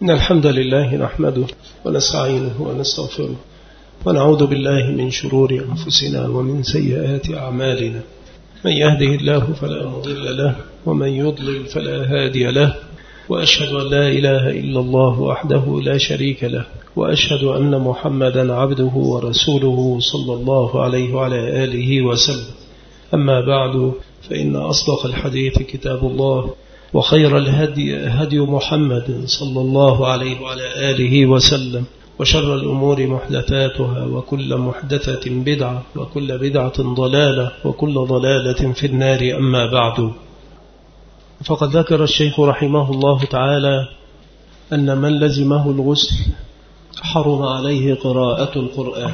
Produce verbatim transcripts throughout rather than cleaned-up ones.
إن الحمد لله نحمده ونستعينه ونستغفره ونعوذ بالله من شرور أنفسنا ومن سيئات أعمالنا. من يهده الله فلا مضل له ومن يضلل فلا هادي له، وأشهد أن لا إله إلا الله وحده لا شريك له، وأشهد أن محمدا عبده ورسوله صلى الله عليه وعلى آله وسلم. أما بعد، فإن أصدق الحديث كتاب الله، وخير الهدي هدي محمد صلى الله عليه وعلى آله وسلم، وشر الأمور محدثاتها، وكل محدثة بدعة، وكل بدعة ضلالة، وكل ضلالة في النار. أما بعد، فقد ذكر الشيخ رحمه الله تعالى أن من لزمه الغسل حرم عليه قراءة القرآن.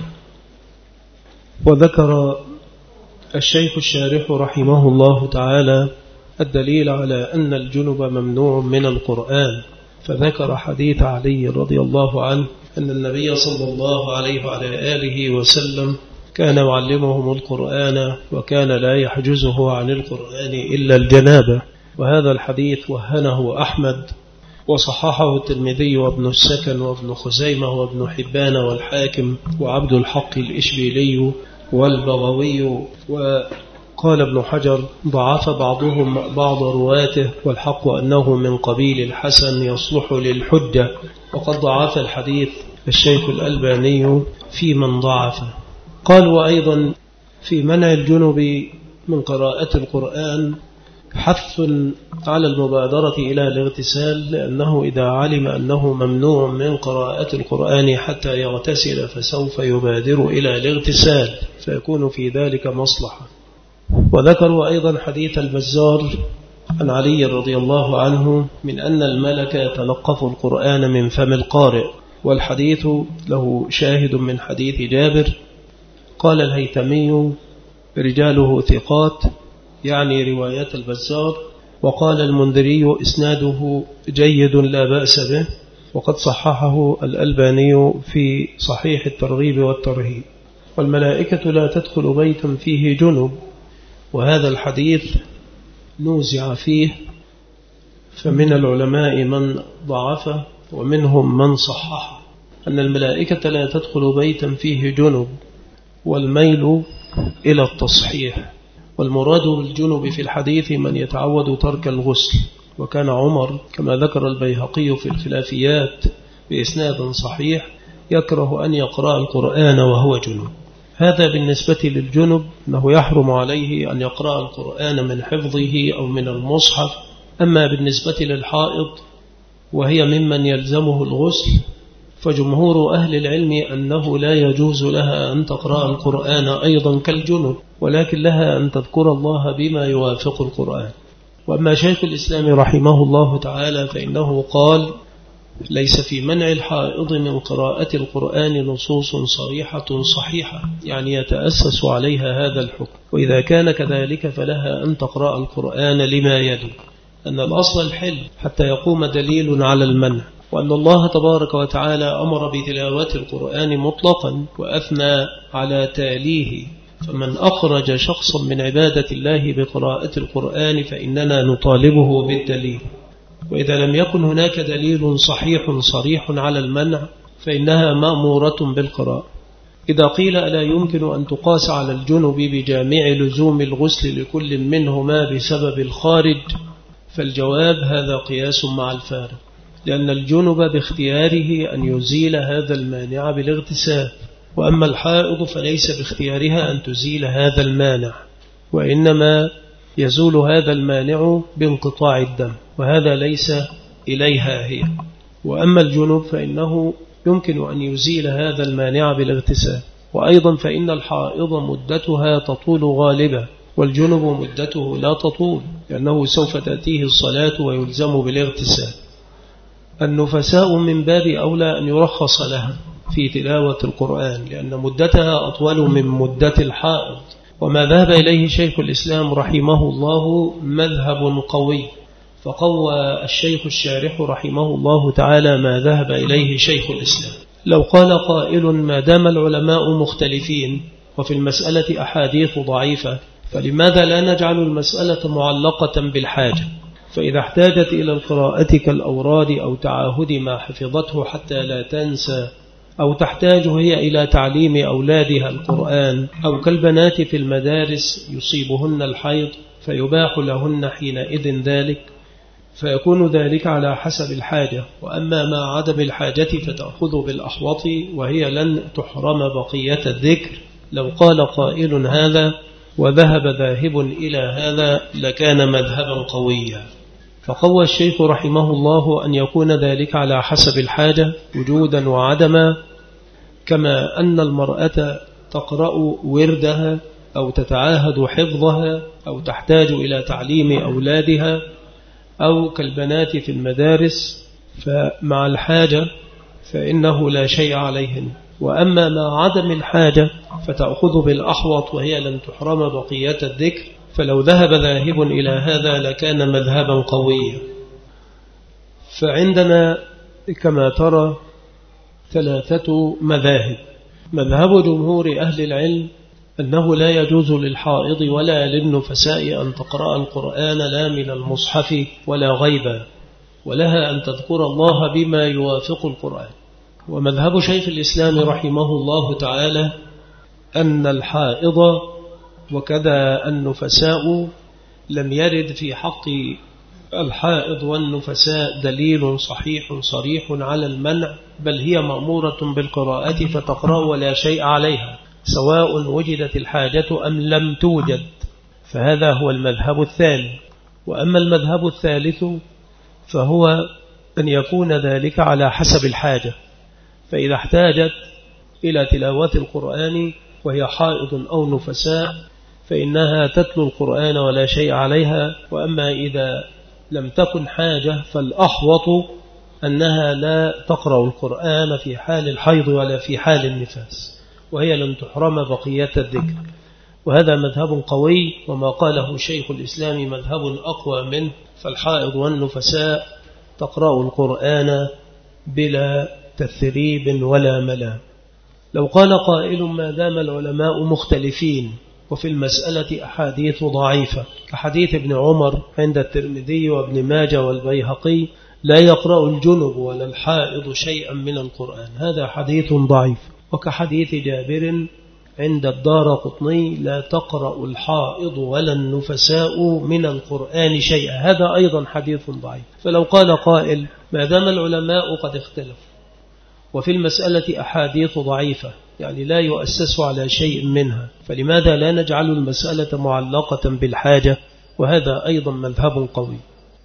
وذكر الشيخ الشارح رحمه الله تعالى الدليل على أن الجنب ممنوع من القرآن، فذكر حديث علي رضي الله عنه أن النبي صلى الله عليه وعلى آله وسلم كان يعلمهم القرآن، وكان لا يحجزه عن القرآن إلا الجنابة. وهذا الحديث وهنه أحمد، وصححه الترمذي وابن السكن وابن خزيمة وابن حبان والحاكم وعبد الحق الإشبيلي والبغوي. وقال ابن حجر ضعف بعضهم بعض رواته، والحق أنه من قبيل الحسن يصلح للحجة. وقد ضعف الحديث الشيخ الألباني في من ضعفه. قال وأيضا في منع الجنب من قراءة القرآن حث على المبادرة إلى الاغتسال، لأنه إذا علم أنه ممنوع من قراءة القرآن حتى يغتسل فسوف يبادر إلى الاغتسال، فيكون في ذلك مصلحة. وذكروا أيضا حديث البزار عن علي رضي الله عنه من أن الملك يتلقف القرآن من فم القارئ، والحديث له شاهد من حديث جابر. قال الهيثمي رجاله ثقات، يعني رواية البزار. وقال المنذري إسناده جيد لا بأس به، وقد صححه الألباني في صحيح الترغيب والترهيب. والملائكة لا تدخل بيتا فيه جنب، وهذا الحديث نوزع فيه، فمن العلماء من ضعفه ومنهم من صححه أن الملائكة لا تدخل بيتا فيه جنب، والميل إلى التصحيح. والمراد بالجنب في الحديث من يتعود ترك الغسل. وكان عمر كما ذكر البيهقي في الخلافيات بإسناد صحيح يكره أن يقرأ القرآن وهو جنب. هذا بالنسبة للجنب، أنه يحرم عليه أن يقرأ القرآن من حفظه أو من المصحف. أما بالنسبة للحائض وهي ممن يلزمه الغسل، فجمهور أهل العلم أنه لا يجوز لها أن تقرأ القرآن أيضا كالجنب، ولكن لها أن تذكر الله بما يوافق القرآن. وأما شيخ الإسلام رحمه الله تعالى فإنه قال ليس في منع الحائض من قراءة القرآن نصوص صريحة صحيحة، يعني يتأسس عليها هذا الحكم. وإذا كان كذلك فلها أن تقرأ القرآن لما يلي، أن الأصل الحل حتى يقوم دليل على المنع، وأن الله تبارك وتعالى أمر بتلاوة القرآن مطلقا وأثنى على تاليه. فمن أخرج شخصا من عبادة الله بقراءة القرآن فإننا نطالبه بالدليل. وإذا لم يكن هناك دليل صحيح صريح على المنع فإنها مأمورة بالقراءة. إذا قيل ألا يمكن أن تقاس على الجنب بجامع لزوم الغسل لكل منهما بسبب الخارج، فالجواب هذا قياس مع الفارق، لأن الجنب باختياره أن يزيل هذا المانع بالاغتسال، وأما الحائض فليس باختيارها أن تزيل هذا المانع، وإنما يزول هذا المانع بانقطاع الدم، وهذا ليس إليها هي. وأما الجنب فإنه يمكن أن يزيل هذا المانع بالاغتسال. وأيضا فإن الحائض مدتها تطول غالبا، والجنب مدته لا تطول، لأنه سوف تأتيه الصلاة ويلزم بالاغتسال. النفساء من باب أولى أن يرخص لها في تلاوة القرآن، لأن مدتها أطول من مدة الحائض. وما ذهب إليه شيخ الإسلام رحمه الله مذهب قوي، فقوى الشيخ الشارح رحمه الله تعالى ما ذهب إليه شيخ الإسلام. لو قال قائل ما دام العلماء مختلفين وفي المسألة أحاديث ضعيفة، فلماذا لا نجعل المسألة معلقة بالحاجة؟ فإذا احتاجت إلى القراءة كالأوراد أو تعاهد ما حفظته حتى لا تنسى، أو تحتاج هي إلى تعليم أولادها القرآن، أو كالبنات في المدارس يصيبهن الحيض فيباح لهن حينئذ ذلك، فيكون ذلك على حسب الحاجة. وأما مع عدم الحاجة فتأخذ بالأحوط، وهي لن تحرم بقية الذكر. لو قال قائل هذا وذهب ذاهب إلى هذا لكان مذهبا قويا. فقوى الشيخ رحمه الله أن يكون ذلك على حسب الحاجة وجودا وعدما، كما أن المرأة تقرأ وردها أو تتعاهد حفظها أو تحتاج إلى تعليم أولادها، أو كالبنات في المدارس، فمع الحاجة فإنه لا شيء عليهن. وأما مع عدم الحاجة فتأخذ بالأحوط، وهي لن تحرم بقية الذكر. فلو ذهب ذاهب إلى هذا لكان مذهبا قويا. فعندنا كما ترى ثلاثة مذاهب. مذهب جمهور أهل العلم أنه لا يجوز للحائض ولا للنفساء أن تقرأ القرآن لا من المصحف ولا غيبا، ولها أن تذكر الله بما يوافق القرآن. ومذهب شيخ الإسلام رحمه الله تعالى أن الحائض وكذا النفساء لم يرد في حق الحائض والنفساء دليل صحيح صريح على المنع، بل هي مأمورة بالقراءة فتقرأ ولا شيء عليها، سواء وجدت الحاجة أم لم توجد. فهذا هو المذهب الثاني. وأما المذهب الثالث فهو أن يكون ذلك على حسب الحاجة، فإذا احتاجت إلى تلاوة القرآن وهي حائض أو نفساء فإنها تتلو القرآن ولا شيء عليها. وأما إذا لم تكن حاجة فالأحوط أنها لا تقرأ القرآن في حال الحيض ولا في حال النفاس، وهي لن تحرم بقية الذكر. وهذا مذهب قوي، وما قاله شيخ الإسلام مذهب أقوى منه. فالحائض والنفساء تقرأ القرآن بلا تثريب ولا ملام. لو قال قائل ما دام العلماء مختلفين وفي المسألة أحاديث ضعيفة كحديث ابن عمر عند الترمذي وابن ماجه والبيهقي لا يقرأ الجنب ولا الحائض شيئا من القرآن، هذا حديث ضعيف. وكحديث جابر عند الدارقطني لا تقرأ الحائض ولا النفساء من القرآن شيئا، هذا أيضا حديث ضعيف. فلو قال قائل ما دام العلماء قد اختلفوا وفي المسألة أحاديث ضعيفة يعني لا يؤسس على شيء منها، فلماذا لا نجعل المسألة معلقة بالحاجة؟ وهذا أيضا مذهب قوي.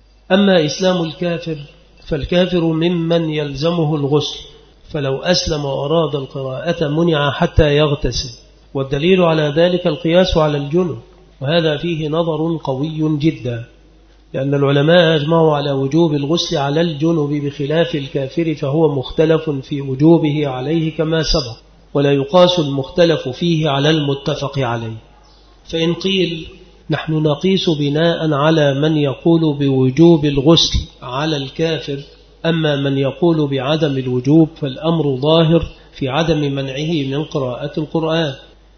أما إسلام الكافر فالكافر ممن يلزمه الغسل، فلو أسلم وأراد القراءة منع حتى يغتسل، والدليل على ذلك القياس على الجنب، وهذا فيه نظر قوي جدا، لأن العلماء أجمعوا على وجوب الغسل على الجنب بخلاف الكافر، فهو مختلف في وجوبه عليه كما سبق، ولا يقاس المختلف فيه على المتفق عليه. فإن قيل نحن نقيس بناء على من يقول بوجوب الغسل على الكافر، أما من يقول بعدم الوجوب فالأمر ظاهر في عدم منعه من قراءة القرآن.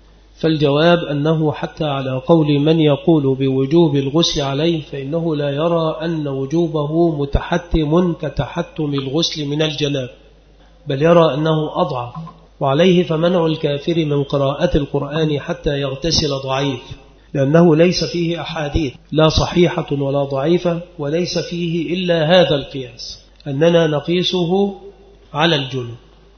فالجواب أنه حتى على قول من يقول بوجوب الغسل عليه فإنه لا يرى أن وجوبه متحتم كتحتم الغسل من الجناب، بل يرى أنه أضعف، وعليه فمنع الكافر من قراءة القرآن حتى يغتسل ضعيف، لأنه ليس فيه أحاديث لا صحيحة ولا ضعيفة، وليس فيه إلا هذا القياس أننا نقيسه على الجنب.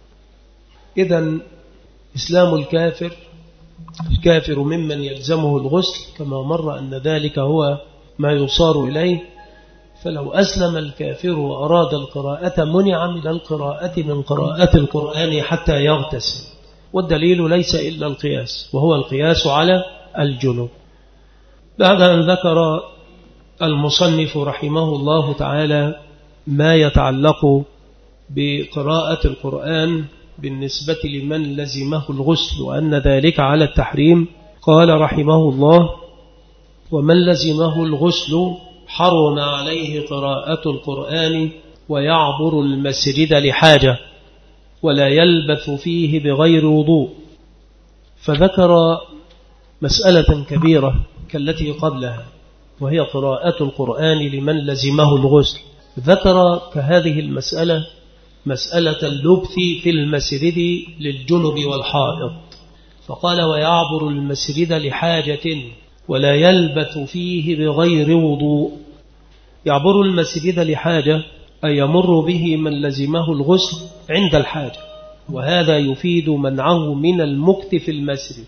إذن إسلام الكافر الكافر ممن يلزمه الغسل كما مر أن ذلك هو ما يصار إليه، فلو أسلم الكافر وأراد القراءة منع من القراءة من قراءة القرآن حتى يغتسل، والدليل ليس إلا القياس، وهو القياس على الجنوب. بعد أن ذكر المصنف رحمه الله تعالى ما يتعلق بقراءة القرآن بالنسبة لمن لزمه الغسل وأن ذلك على التحريم، قال رحمه الله: ومن لزمه الغسل حرم عليه قراءة القرآن ويعبر المسجد لحاجة ولا يلبث فيه بغير وضوء. فذكر مسألة كبيرة كالتي قبلها، وهي قراءة القرآن لمن لزمه الغسل. ذكر كهذه المسألة مسألة اللبث في المسجد للجنب والحائض، فقال ويعبر المسجد لحاجة ولا يلبث فيه بغير وضوء. يعبر المسجد لحاجة أي يمر به من لزمه الغسل عند الحاجة، وهذا يفيد منعه من المكث في المسجد،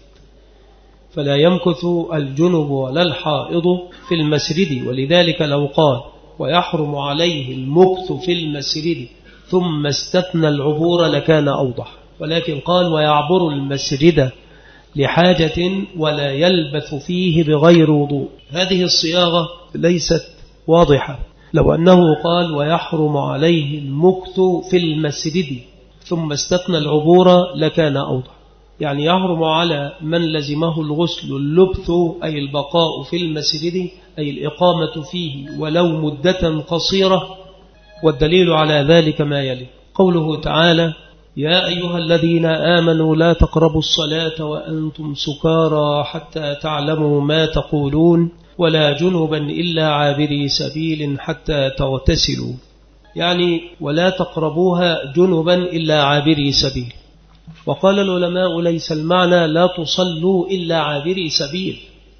فلا يمكث الجنب ولا الحائض في المسجد. ولذلك لو قال ويحرم عليه المكث في المسجد ثم استثنى العبور لكان أوضح، ولكن قال ويعبر المسجد لحاجة ولا يلبث فيه بغير وضوء. هذه الصياغة ليست واضحة. لو أنه قال ويحرم عليه المكث في المسجد ثم استثنى العبور لكان أوضح، يعني يحرم على من لزمه الغسل اللبث أي البقاء في المسجد أي الإقامة فيه ولو مدة قصيرة. والدليل على ذلك ما يلي قوله تعالى يا أيها الذين آمنوا لا تقربوا الصلاة وأنتم سكارى حتى تعلموا ما تقولون ولا جنبا إلا عابري سبيل حتى تغتسلوا، يعني ولا تقربوها جنبا إلا عابري سبيل. وقال العلماء ليس المعنى لا تصلوا إلا عابري سبيل،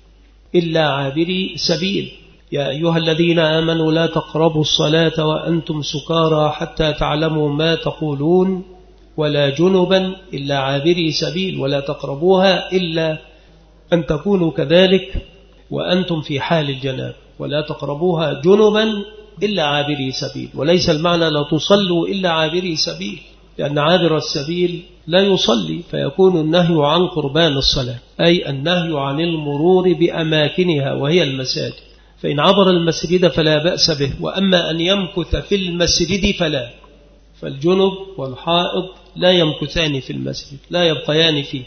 إلا عابري سبيل. يا أيها الذين آمنوا لا تقربوا الصلاة وأنتم سكارى حتى تعلموا ما تقولون ولا جنبا إلا عابري سبيل، ولا تقربوها إلا أن تكونوا كذلك وأنتم في حال الجناب، ولا تقربوها جنبا إلا عابري سبيل. وليس المعنى لا تصلوا إلا عابري سبيل، لأن عابر السبيل لا يصلي، فيكون النهي عن قربان الصلاة أي النهي عن المرور بأماكنها وهي المساجد. فإن عبر المسجد فلا بأس به، وأما أن يمكث في المسجد فلا، فالجنب والحائض لا يمكثان في المسجد، لا يبقيان فيه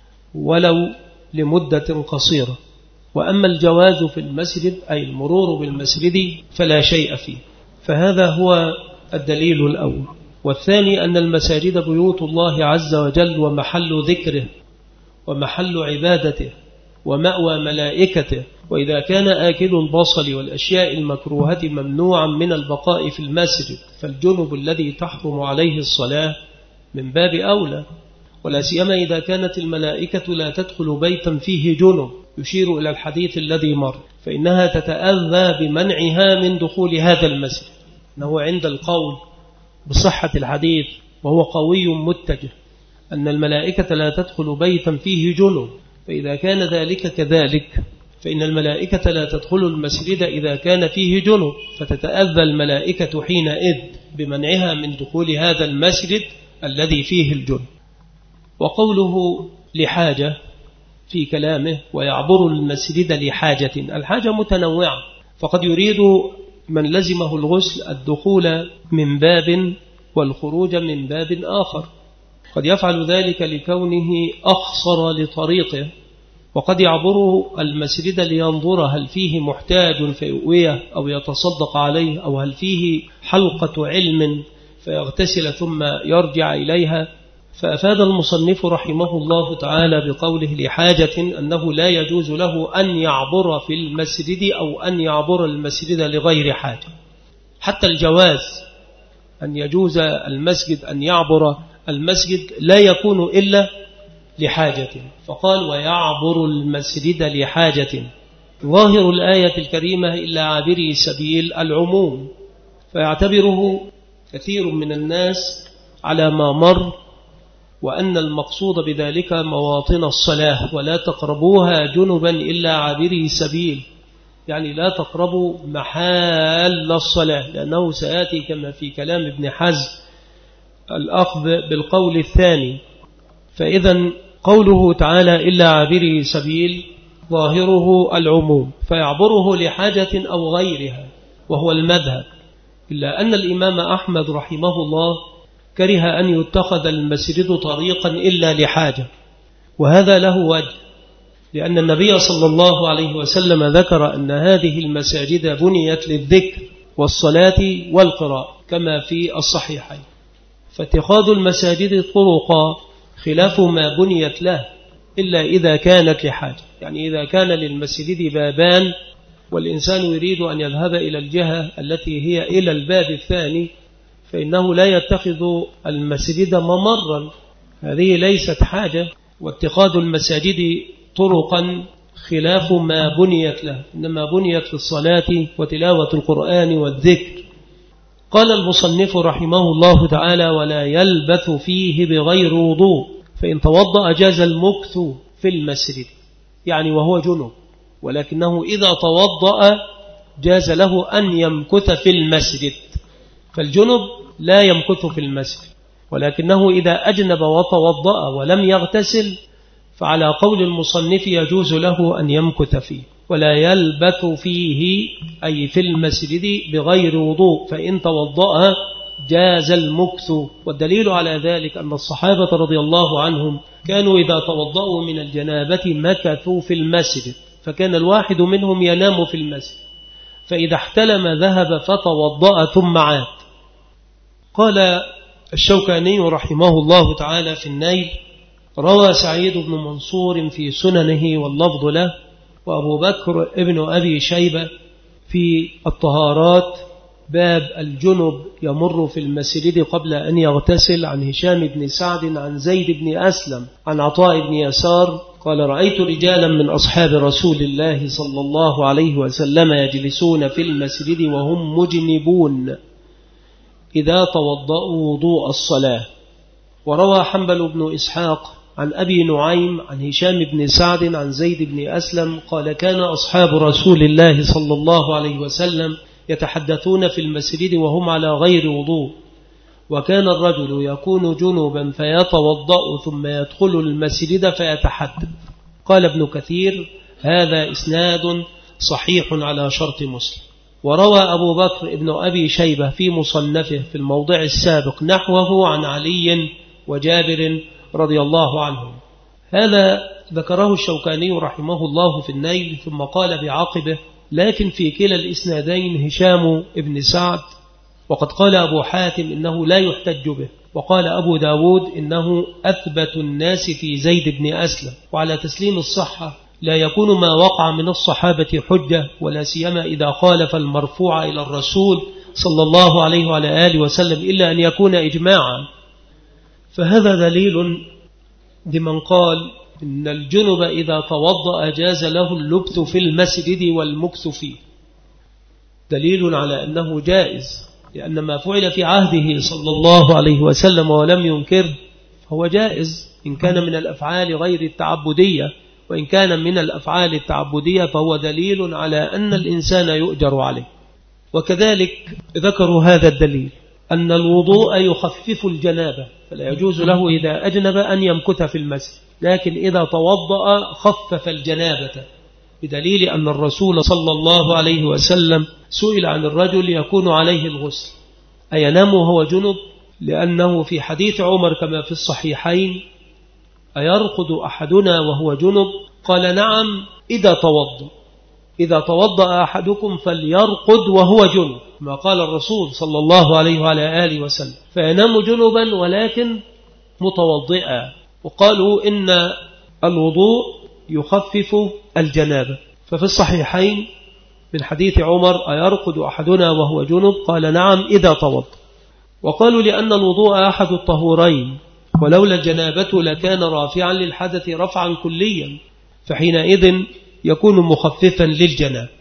ولو لمدة قصيرة. وأما الجواز في المسجد أي المرور بالمسجد فلا شيء فيه. فهذا هو الدليل الأول. والثاني أن المساجد بيوت الله عز وجل ومحل ذكره ومحل عبادته ومأوى ملائكته، وإذا كان آكل البصل والأشياء المكروهة ممنوعا من البقاء في المسجد فالجنب الذي تحرم عليه الصلاة من باب أولى، ولا سيما إذا كانت الملائكة لا تدخل بيتا فيه جنب، يشير إلى الحديث الذي مر، فإنها تتأذى بمنعها من دخول هذا المسجد. إنه عند القول بصحة الحديث وهو قوي متجه أن الملائكة لا تدخل بيتا فيه جنب، فإذا كان ذلك كذلك فإن الملائكة لا تدخل المسجد إذا كان فيه جنب، فتتأذى الملائكة حينئذ بمنعها من دخول هذا المسجد الذي فيه الجنب. وقوله لحاجة في كلامه ويعبر المسجد لحاجة، الحاجة متنوعة، فقد يريد من لزمه الغسل الدخول من باب والخروج من باب آخر، قد يفعل ذلك لكونه أخصر لطريقه، وقد يعبر المسجد لينظر هل فيه محتاج فيؤويه أو يتصدق عليه، أو هل فيه حلقة علم فيغتسل ثم يرجع إليها. فأفاد المصنف رحمه الله تعالى بقوله لحاجة أنه لا يجوز له أن يعبر في المسجد أو أن يعبر المسجد لغير حاجة. حتى الجواز أن يجوز المسجد أن يعبر المسجد لا يكون إلا لحاجة، فقال ويعبر المسجد لحاجة. ظاهر الآية الكريمة إلا عابري سبيل العموم، فيعتبره كثير من الناس على ما مر، وأن المقصود بذلك مواطن الصلاة، ولا تقربوها جنبا إلا عابري سبيل، يعني لا تقربوا محال الصلاة، لأنه سيأتي كما في كلام ابن حزم الأخذ بالقول الثاني. فإذا قوله تعالى إلا عابري سبيل ظاهره العموم، فيعبره لحاجة أو غيرها، وهو المذهب، إلا أن الإمام أحمد رحمه الله كره أن يتخذ المسجد طريقا إلا لحاجة، وهذا له وجه، لأن النبي صلى الله عليه وسلم ذكر أن هذه المساجد بنيت للذكر والصلاة والقراءة كما في الصحيحين، فاتخاذ المساجد طرقا خلاف ما بنيت له إلا إذا كانت لحاجة، يعني إذا كان للمسجد بابان والإنسان يريد أن يذهب إلى الجهة التي هي إلى الباب الثاني فإنه لا يتخذ المسجد ممرا، هذه ليست حاجة، واتخاذ المساجد طرقا خلاف ما بنيت له، إنما بنيت للصلاة وتلاوة القرآن والذكر. قال المصنف رحمه الله تعالى: ولا يلبث فيه بغير وضوء، فإن توضأ جاز المكث في المسجد، يعني وهو جنب، ولكنه إذا توضأ جاز له أن يمكث في المسجد، فالجنب لا يمكث في المسجد، ولكنه إذا أجنب وتوضأ ولم يغتسل فعلى قول المصنف يجوز له أن يمكث فيه. ولا يلبث فيه أي في المسجد بغير وضوء، فإن توضأ جاز المكث. والدليل على ذلك أن الصحابة رضي الله عنهم كانوا إذا توضأوا من الجنابة مكثوا في المسجد، فكان الواحد منهم ينام في المسجد، فإذا احتلم ذهب فتوضأ ثم عاد. قال الشوكاني رحمه الله تعالى في النيل: روى سعيد بن منصور في سننه واللفظ له، وأبو بكر ابن أبي شيبة في الطهارات باب الجنب يمر في المسجد قبل أن يغتسل، عن هشام بن سعد عن زيد بن أسلم عن عطاء بن يسار قال: رأيت رجالا من أصحاب رسول الله صلى الله عليه وسلم يجلسون في المسجد وهم مجنبون إذا توضأوا وضوء الصلاة. وروى حنبل بن إسحاق عن أبي نعيم عن هشام بن سعد عن زيد بن أسلم قال: كان أصحاب رسول الله صلى الله عليه وسلم يتحدثون في المسجد وهم على غير وضوء، وكان الرجل يكون جنوبا فيتوضأ ثم يدخل المسجد فيتحدث. قال ابن كثير: هذا إسناد صحيح على شرط مسلم. وروى أبو بكر ابن أبي شيبة في مصنفه في الموضع السابق نحوه عن علي وجابر رضي الله عنهم. هذا ذكره الشوكاني رحمه الله في النيل، ثم قال بعقبه: لكن في كلا الإسنادين هشام ابن سعد، وقد قال أبو حاتم إنه لا يحتج به، وقال أبو داود إنه أثبت الناس في زيد بن أسلم. وعلى تسليم الصحة لا يكون ما وقع من الصحابة حجة، ولا سيما إذا خالف المرفوع إلى الرسول صلى الله عليه وعلى آله وسلم، إلا أن يكون إجماعا. فهذا دليل لمن قال إن الجنب إذا توضأ جاز له اللبث في المسجد والمكث فيه، دليل على أنه جائز، لأن ما فعل في عهده صلى الله عليه وسلم ولم ينكر هو جائز إن كان من الأفعال غير التعبدية، وإن كان من الأفعال التعبدية فهو دليل على أن الإنسان يؤجر عليه. وكذلك ذكروا هذا الدليل أن الوضوء يخفف الجنابة، فلا يجوز له إذا أجنب أن يمكث في المسجد، لكن إذا توضأ خفف الجنابة، بدليل أن الرسول صلى الله عليه وسلم سئل عن الرجل يكون عليه الغسل أينام وهو جنب، لأنه في حديث عمر كما في الصحيحين: أيرقد أحدنا وهو جنب؟ قال: نعم إذا توضأ، إذا توضأ أحدكم فليرقد وهو جنب، ما قال الرسول صلى الله عليه وعلى آله وسلم، فينام جنبا ولكن متوضئا. وقالوا إن الوضوء يخفف الجنابة، ففي الصحيحين من حديث عمر: أيرقد أحدنا وهو جنب؟ قال: نعم إذا توضأ. وقالوا لأن الوضوء أحد الطهورين، ولولا الجنابة لكان رافعا للحدث رفعا كليا، فحينئذ يكون مخففا للجنابة.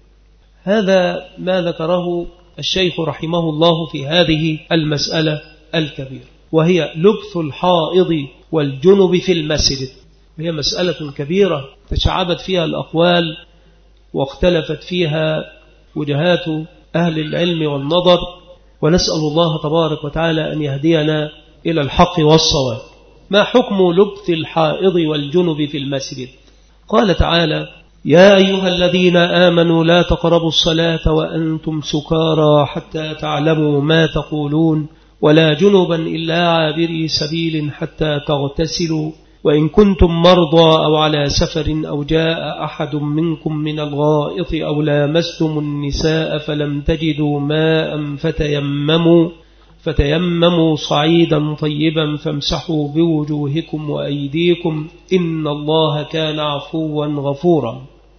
هذا ما ذكره الشيخ رحمه الله في هذه المسألة الكبيرة، وهي لبث الحائض والجنب في المسجد. وهي مسألة كبيرة تشعبت فيها الأقوال واختلفت فيها وجهات أهل العلم والنظر، ونسأل الله تبارك وتعالى أن يهدينا إلى الحق والصواب. ما حكم لبث الحائض والجنب في المسجد؟ قال تعالى: يا أيها الذين آمنوا لا تقربوا الصلاة وأنتم سكارى حتى تعلموا ما تقولون ولا جنبا إلا عابري سبيل حتى تغتسلوا وإن كنتم مرضى أو على سفر أو جاء أحد منكم من الغائط أو لامستم النساء فلم تجدوا ماء فتيمموا فتيمموا صعيدا طيبا فامسحوا بوجوهكم وأيديكم إن الله كان عفوا غفورا.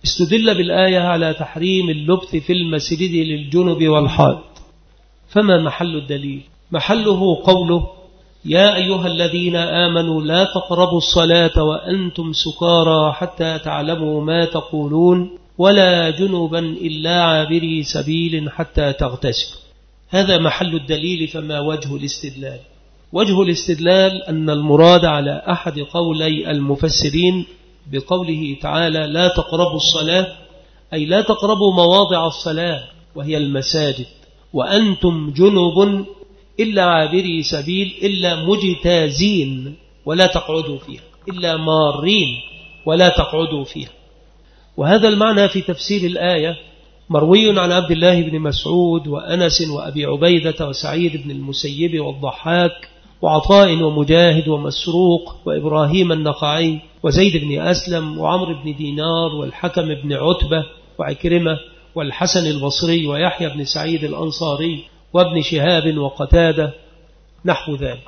استدل بالآية على تحريم اللبث في المسجد للجنب والحائض. فما محل الدليل؟ محله قوله يا أيها الذين آمنوا لا تقربوا الصلاة وأنتم سكارى حتى تعلموا ما تقولون ولا جنبا إلا عابري سبيل حتى تغتسلوا. هذا محل الدليل. فما وجه الاستدلال؟ وجه الاستدلال أن المراد على أحد قولي المفسرين بقوله تعالى لا تقربوا الصلاة، أي لا تقربوا مواضع الصلاة وهي المساجد، وأنتم جنب إلا عابري سبيل، إلا مجتازين ولا تقعدوا فيها، إلا مارين ولا تقعدوا فيها. وهذا المعنى في تفسير الآية مروي عن عبد الله بن مسعود وأنس وأبي عبيدة وسعيد بن المسيب والضحاك وعطاء ومجاهد ومسروق وإبراهيم النخعي وزيد بن أسلم وعمر بن دينار والحكم بن عتبة وعكرمة والحسن البصري ويحيى بن سعيد الأنصاري وابن شهاب وقتادة نحو ذلك،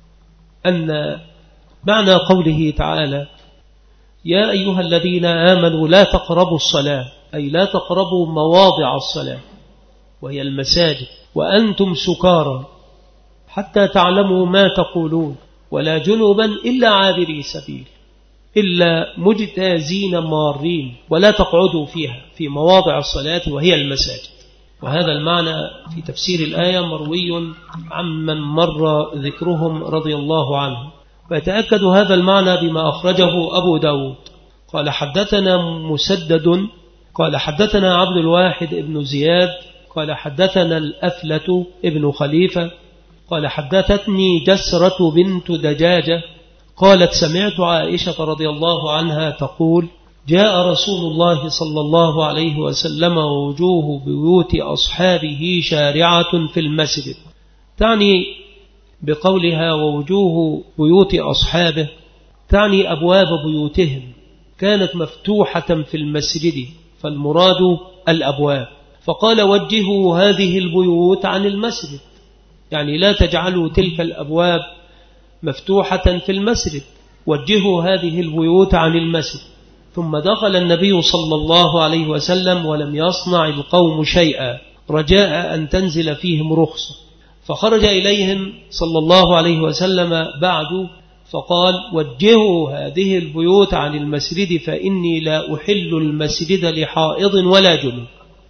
أن معنى قوله تعالى يا أيها الذين آمنوا لا تقربوا الصلاة، أي لا تقربوا مواضع الصلاة وهي المساجد، وأنتم سكارى حتى تعلموا ما تقولون ولا جنبا إلا عابري سبيل، إلا مجتازين مارين ولا تقعدوا فيها في مواضع الصلاة وهي المساجد. وهذا المعنى في تفسير الآية مروي عمن مر ذكرهم رضي الله عنه. ويتأكد هذا المعنى بما أخرجه أبو داود قال حدثنا مسدد قال حدثنا عبد الواحد ابن زياد قال حدثنا الأفلة ابن خليفة قال حدثتني جسرة بنت دجاجة قالت سمعت عائشة رضي الله عنها تقول جاء رسول الله صلى الله عليه وسلم ووجوه بيوت أصحابه شارعة في المسجد، تعني بقولها ووجوه بيوت أصحابه تعني أبواب بيوتهم كانت مفتوحة في المسجد، فالمراد الأبواب. فقال وجهوا هذه البيوت عن المسجد، يعني لا تجعلوا تلك الأبواب مفتوحة في المسجد، وجهوا هذه البيوت عن المسجد. ثم دخل النبي صلى الله عليه وسلم ولم يصنع القوم شيئا رجاء أن تنزل فيهم رخصة، فخرج إليهم صلى الله عليه وسلم بعد فقال وجهوا هذه البيوت عن المسجد فإني لا أحل المسجد لحائض ولا جنوب.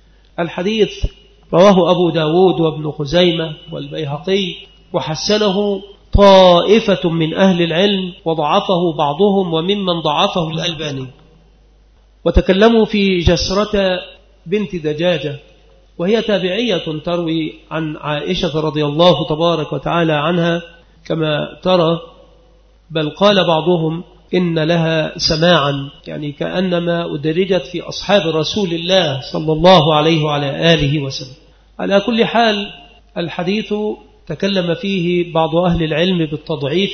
الحديث رواه أبو داود وابن خزيمة والبيهقي وحسنه طائفة من أهل العلم وضعفه بعضهم وممن ضعفه الألباني. وتكلموا في جسرة بنت دجاجة وهي تابعية تروي عن عائشة رضي الله تبارك وتعالى عنها كما ترى، بل قال بعضهم إن لها سماعا، يعني كأنما أدرجت في أصحاب رسول الله صلى الله عليه وعلى آله وسلم. على كل حال الحديث تكلم فيه بعض أهل العلم بالتضعيف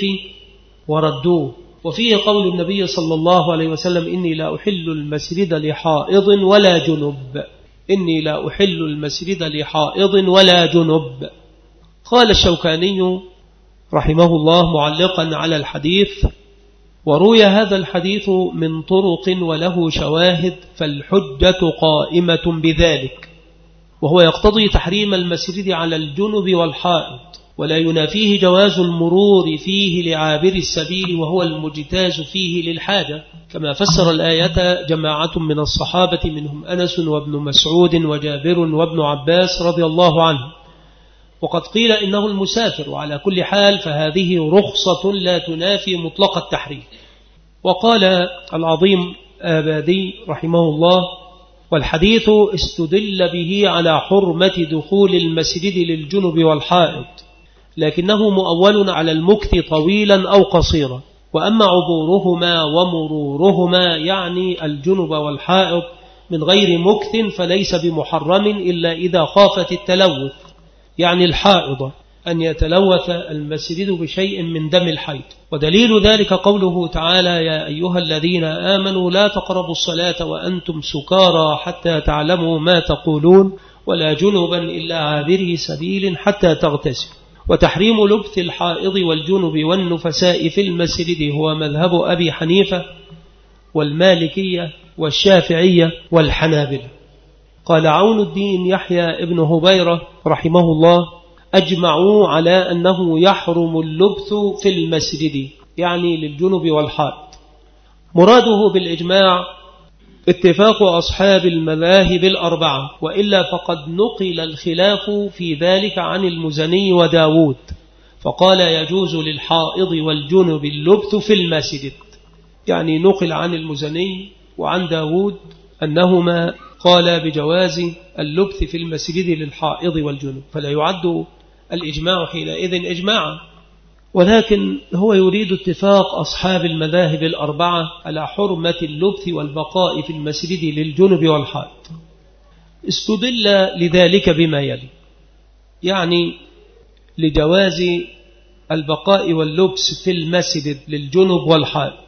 وردوه، وفيه قول النبي صلى الله عليه وسلم إني لا أحل المسجد لحائض ولا جنب، إني لا أحل المسجد لحائض ولا جنب. قال الشوكاني رحمه الله معلقا على الحديث وروي هذا الحديث من طرق وله شواهد فالحجة قائمة بذلك، وهو يقتضي تحريم المسجد على الجنب والحائض، ولا ينافيه جواز المرور فيه لعابر السبيل وهو المجتاز فيه للحاجة، كما فسر الآية جماعة من الصحابة منهم أنس وابن مسعود وجابر وابن عباس رضي الله عنه. وقد قيل إنه المسافر، وعلى كل حال فهذه رخصة لا تنافي مطلق التحريم. وقال العظيم آبادي رحمه الله والحديث استدل به على حرمة دخول المسجد للجنب والحائض، لكنه مؤول على المكث طويلا أو قصيرا، وأما عبورهما ومرورهما يعني الجنب والحائض من غير مكث فليس بمحرم إلا إذا خافت التلوث، يعني الحائض أن يتلوث المسجد بشيء من دم الحيض. ودليل ذلك قوله تعالى يا أيها الذين آمنوا لا تقربوا الصلاة وأنتم سكارى حتى تعلموا ما تقولون ولا جنبا إلا عابري سبيل حتى تغتسلوا. وتحريم لبث الحائض والجنب والنفساء في المسجد هو مذهب أبي حنيفة والمالكية والشافعية والحنابلة. قال عون الدين يحيى ابن هبيرة رحمه الله: أجمعوا على أنه يحرم اللبث في المسجد، يعني للجنب والحائط. مراده بالإجماع اتفاق أصحاب المذاهب الأربعة، وإلا فقد نقل الخلاف في ذلك عن المزني وداود، فقال يجوز للحائض والجنب اللبث في المسجد، يعني نقل عن المزني وعن داود أنهما قال بجواز اللبث في المسجد للحائض والجنب، فلا يعد الإجماع حينئذ إجماعا، ولكن هو يريد اتفاق أصحاب المذاهب الأربعة على حرمة اللبث والبقاء في المسجد للجنب والحائط. استدل لذلك بما يلي، يعني لجواز البقاء واللبس في المسجد للجنب والحائط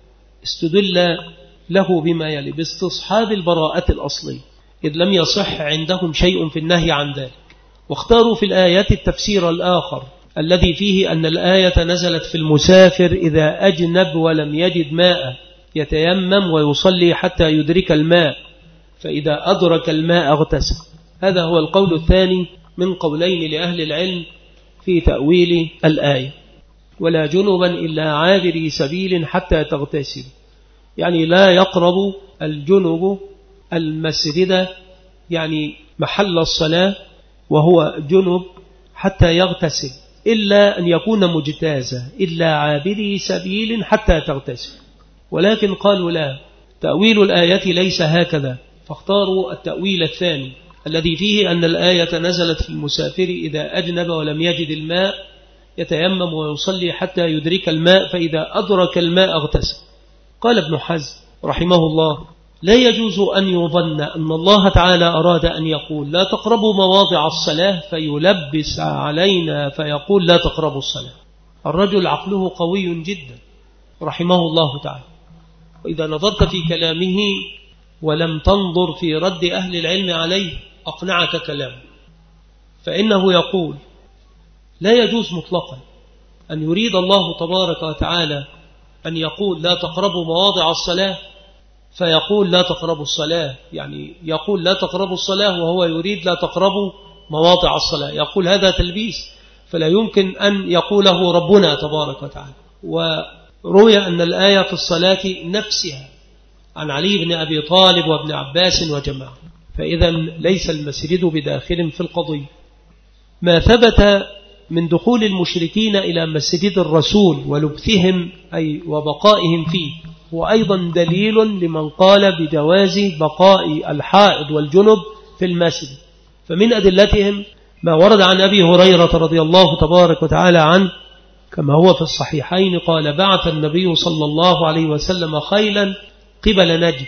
استدل له بما يلي: باستصحاب البراءة الأصلية، إذ لم يصح عندهم شيء في النهي عن ذلك، واختاروا في الآيات التفسير الآخر الذي فيه أن الآية نزلت في المسافر إذا أجنب ولم يجد ماء يتيمم ويصلي حتى يدرك الماء، فإذا أدرك الماء اغتسل. هذا هو القول الثاني من قولين لأهل العلم في تأويل الآية: ولا جنبا إلا عابري سبيل حتى تغتسل، يعني لا يقرب الجنب المسجد، يعني محل الصلاة وهو جنب، حتى يغتسل، إلا أن يكون مجتازا، إلا عابري سبيل حتى تغتسل. ولكن قالوا لا، تأويل الآية ليس هكذا، فاختاروا التأويل الثاني الذي فيه أن الآية نزلت في المسافر إذا أجنب ولم يجد الماء يتيمم ويصلي حتى يدرك الماء، فإذا أدرك الماء اغتسل. قال ابن حزم رحمه الله: لا يجوز أن يظن أن الله تعالى أراد أن يقول لا تقربوا مواضع الصلاة فيلبس علينا فيقول لا تقربوا الصلاة. الرجل عقله قوي جدا رحمه الله تعالى، وإذا نظرت في كلامه ولم تنظر في رد أهل العلم عليه أقنعك كلامه، فإنه يقول لا يجوز مطلقا أن يريد الله تبارك وتعالى أن يقول لا تقربوا مواضع الصلاة فيقول لا تقربوا الصلاة، يعني يقول لا تقربوا الصلاة وهو يريد لا تقربوا مواضع الصلاة، يقول هذا تلبيس، فلا يمكن أن يقوله ربنا تبارك وتعالى. وروي أن الآية في الصلاة نفسها عن علي بن أبي طالب وابن عباس وجماعة، فإذا ليس المسجد بداخل في القضية. ما ثبت من دخول المشركين إلى مسجد الرسول ولبثهم أي وبقائهم فيه هو أيضا دليل لمن قال بجواز بقاء الحائض والجنب في المسجد. فمن أدلتهم ما ورد عن أبي هريرة رضي الله تبارك وتعالى عنه كما هو في الصحيحين قال: بعث النبي صلى الله عليه وسلم خيلا قبل نجد،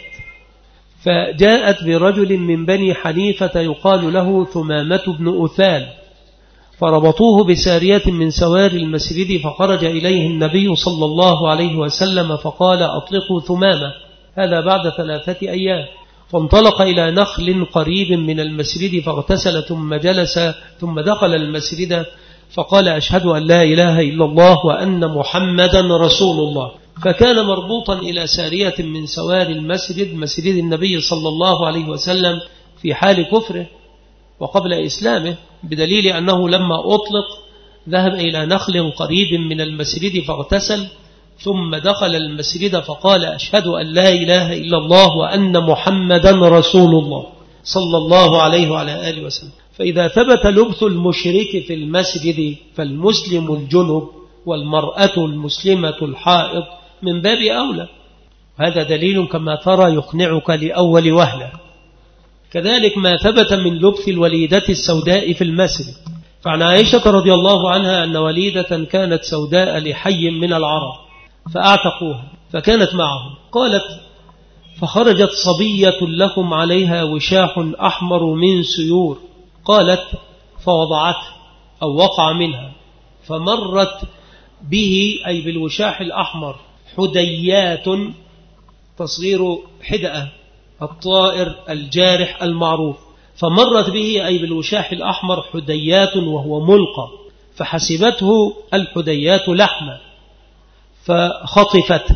فجاءت برجل من بني حنيفة يقال له ثمامة بن أثال، فربطوه بسارية من سوار المسجد، فخرج إليه النبي صلى الله عليه وسلم فقال: أطلقوا ثمامة. هذا بعد ثلاثة أيام، فانطلق إلى نخل قريب من المسجد فاغتسل ثم جلس ثم دخل المسجد فقال: أشهد أن لا إله إلا الله وأن محمدا رسول الله. فكان مربوطا إلى سارية من سوار المسجد مسجد النبي صلى الله عليه وسلم في حال كفره وقبل إسلامه، بدليل أنه لما أطلق ذهب إلى نخل قريب من المسجد فاغتسل ثم دخل المسجد فقال: أشهد أن لا إله إلا الله وأن محمدا رسول الله صلى الله عليه وعلى آله وسلم. فإذا ثبت لبث المشرك في المسجد فالمسلم الجنب والمرأة المسلمة الحائض من باب أولى، هذا دليل كما ترى يقنعك لأول وهلة. كذلك ما ثبت من لبث الوليدة السوداء في المسجد، فعن عائشة رضي الله عنها أن وليدة كانت سوداء لحي من العرب فأعتقوها فكانت معهم، قالت: فخرجت صبية لهم عليها وشاح أحمر من سيور، قالت: فوضعته أو وقع منها، فمرت به أي بالوشاح الأحمر حديات، تصغير حدأة الطائر الجارح المعروف، فمرت به أي بالوشاح الأحمر حديات وهو ملقى، فحسبته الحديات لحمة فخطفته،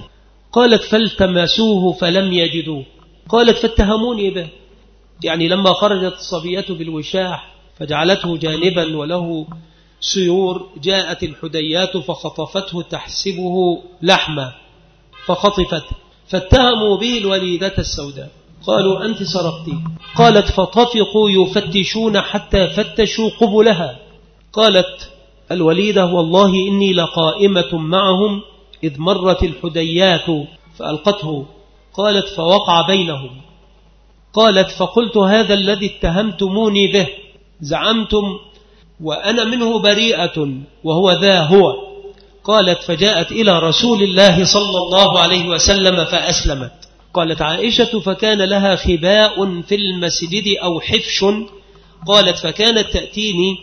قالت فالتمسوه فلم يجدوه. قالت فاتهموني به، يعني لما خرجت الصبية بالوشاح فجعلته جانبا وله سيور، جاءت الحديات فخطفته تحسبه لحما فخطفته، فاتهموا به الوليدة السوداء، قالوا أنت سرقتي. قالت فطفقوا يفتشون حتى فتشوا قبلها. قالت الوليدة والله إني لقائمة معهم إذ مرت الحديات فألقته. قالت فوقع بينهم. قالت فقلت هذا الذي اتهمتموني به زعمتم وأنا منه بريئة وهو ذا هو. قالت فجاءت إلى رسول الله صلى الله عليه وسلم فأسلمت. قالت عائشة فكان لها خباء في المسجد أو حفش. قالت فكانت تأتيني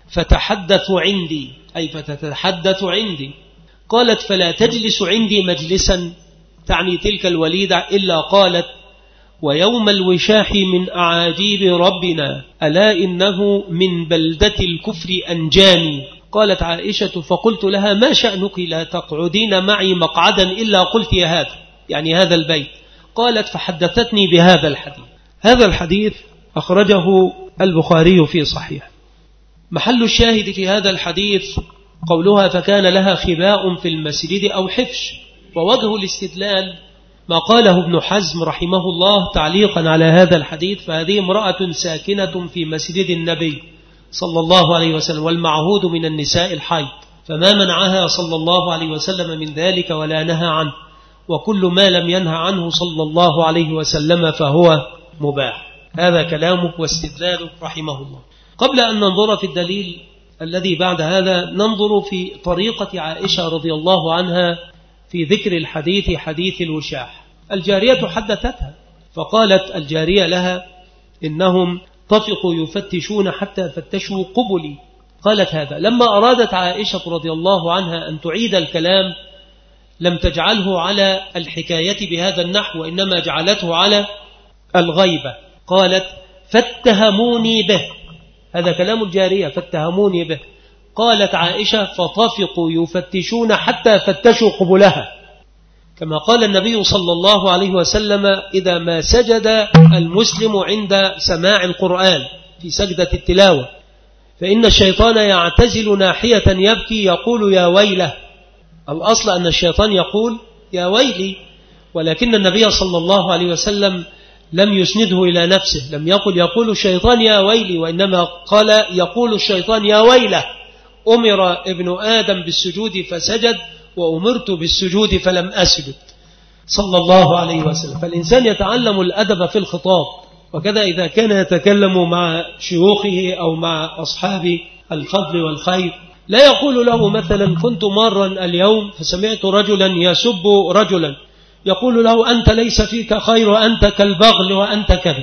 فتحدث عندي، أي فتتحدث عندي. قالت فلا تجلس عندي مجلسا، تعني تلك الوليدة، إلا قالت ويوم الوشاح من أعاجيب ربنا ألا إنه من بلدة الكفر أنجاني. قالت عائشة فقلت لها ما شأنك لا تقعدين معي مقعدا إلا قلت يا هذا، يعني هذا البيت. قالت فحدثتني بهذا الحديث. هذا الحديث أخرجه البخاري في صحيح. محل الشاهد في هذا الحديث قولها فكان لها خباء في المسجد أو حفش، ووجه الاستدلال ما قاله ابن حزم رحمه الله تعليقا على هذا الحديث، فهذه امرأة ساكنة في مسجد النبي صلى الله عليه وسلم، والمعهود من النساء الحيض، فما منعها صلى الله عليه وسلم من ذلك ولا نهى عنه، وكل ما لم ينهى عنه صلى الله عليه وسلم فهو مباح. هذا كلامه واستدلاله رحمه الله. قبل أن ننظر في الدليل الذي بعد هذا، ننظر في طريقة عائشة رضي الله عنها في ذكر الحديث، حديث الوشاح. الجارية حدثتها فقالت الجارية لها إنهم طفقوا يفتشون حتى فتشوا قبلي. قالت هذا. لما أرادت عائشة رضي الله عنها أن تعيد الكلام لم تجعله على الحكاية بهذا النحو، وإنما جعلته على الغيبة. قالت فاتهموني به، هذا كلام الجارية، فاتهموني به. قالت عائشة فطفقوا يفتشون حتى فتشوا قبلها، كما قال النبي صلى الله عليه وسلم إذا ما سجد المسلم عند سماع القرآن في سجدة التلاوة فإن الشيطان يعتزل ناحية يبكي يقول يا ويله. الأصل أن الشيطان يقول يا ويلي، ولكن النبي صلى الله عليه وسلم لم يسنده إلى نفسه، لم يقل يقول الشيطان يا ويلي، وإنما قال يقول الشيطان يا ويله. أمر ابن آدم بالسجود فسجد وأمرت بالسجود فلم أسجد صلى الله عليه وسلم. فالإنسان يتعلم الأدب في الخطاب، وكذا إذا كان يتكلم مع شيوخه أو مع أصحاب الفضل والخير لا يقول له مثلا كنت مرا اليوم فسمعت رجلا يسب رجلا يقول له أنت ليس فيك خير وأنت كالبغل وأنت كذا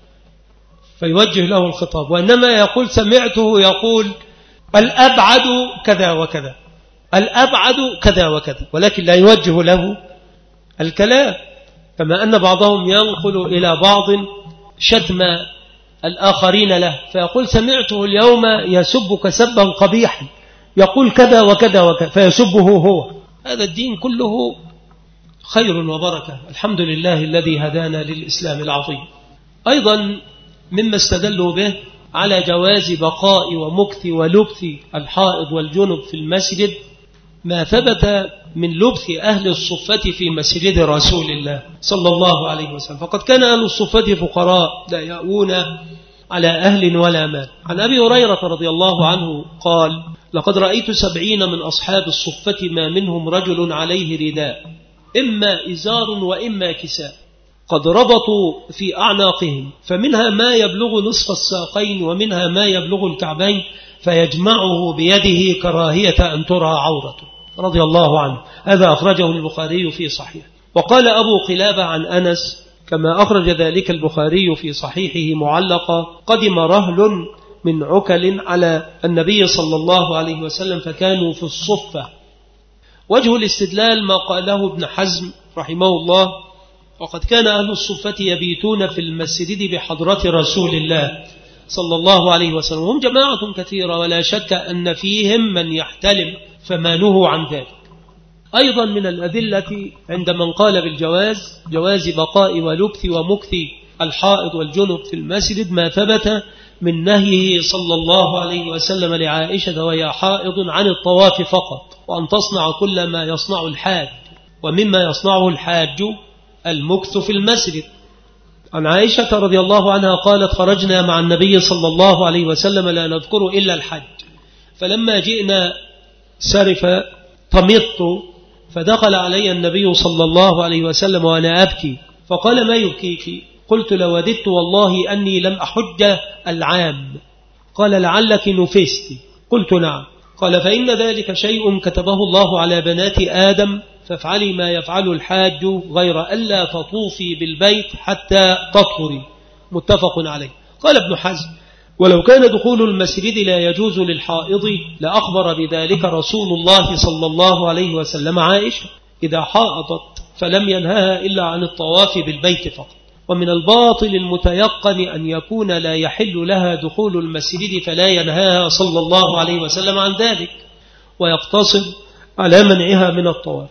فيوجه له الخطاب، وإنما يقول سمعته يقول الأبعد كذا وكذا، الأبعد كذا وكذا، ولكن لا يوجه له الكلام. كما أن بعضهم ينقل إلى بعض شتم الآخرين له فيقول سمعته اليوم يسبك سبا قبيحا، يقول كذا وكذا وكذا فيسبه هو. هذا الدين كله خير وبركة، الحمد لله الذي هدانا للإسلام العظيم. أيضا مما استدلوا به على جواز بقاء ومكث ولبث الحائض والجنب في المسجد ما ثبت من لبث أهل الصفة في مسجد رسول الله صلى الله عليه وسلم، فقد كان أهل الصفة فقراء لا يأوون على أهل ولا مال. عن أبي هريرة رضي الله عنه قال لقد رأيت سبعين من أصحاب الصفة ما منهم رجل عليه رداء إما إزار وإما كساء قد ربطوا في أعناقهم، فمنها ما يبلغ نصف الساقين ومنها ما يبلغ الكعبين فيجمعه بيده كراهية أن ترى عورته رضي الله عنه. هذا أخرجه البخاري في صحيح. وقال أبو قلابة عن أنس كما أخرج ذلك البخاري في صحيحه معلقا قدم رهل من عكل على النبي صلى الله عليه وسلم فكانوا في الصفة. وجه الاستدلال ما قاله ابن حزم رحمه الله وقد كان أهل الصفة يبيتون في المسجد بحضرة رسول الله صلى الله عليه وسلم، هم جماعة كثيرة ولا شك أن فيهم من يحتلم فما نهوا عن ذلك. أيضا من الأدلة عند من قال بالجواز جواز بقاء ولبث ومكث الحائض والجنب في المسجد ما ثبت من نهيه صلى الله عليه وسلم لعائشة وهي حائض عن الطواف فقط، وأن تصنع كل ما يصنع الحاج، ومما يصنعه الحاج المكث في المسجد. عن عائشة رضي الله عنها قالت: خرجنا مع النبي صلى الله عليه وسلم لا نذكر إلا الحج، فلما جئنا سرف طمطت، فدخل علي النبي صلى الله عليه وسلم وأنا أبكي، فقال: ما يبكيك؟ قلت: لوددت والله أني لم أحج العام. قال: لعلك نفست. قلت: نعم. قال: فإن ذلك شيء كتبه الله على بنات آدم، فافعلي ما يفعل الحاج غير ألا تطوفي بالبيت حتى تطهري. متفق عليه. قال ابن حزم: ولو كان دخول المسجد لا يجوز للحائض لأخبر بذلك رسول الله صلى الله عليه وسلم عائشة إذا حائضت فلم ينهها إلا عن الطواف بالبيت فقط. ومن الباطل المتيقن أن يكون لا يحل لها دخول المسجد فلا ينهاها صلى الله عليه وسلم عن ذلك، ويقتصر على منعها من الطواف.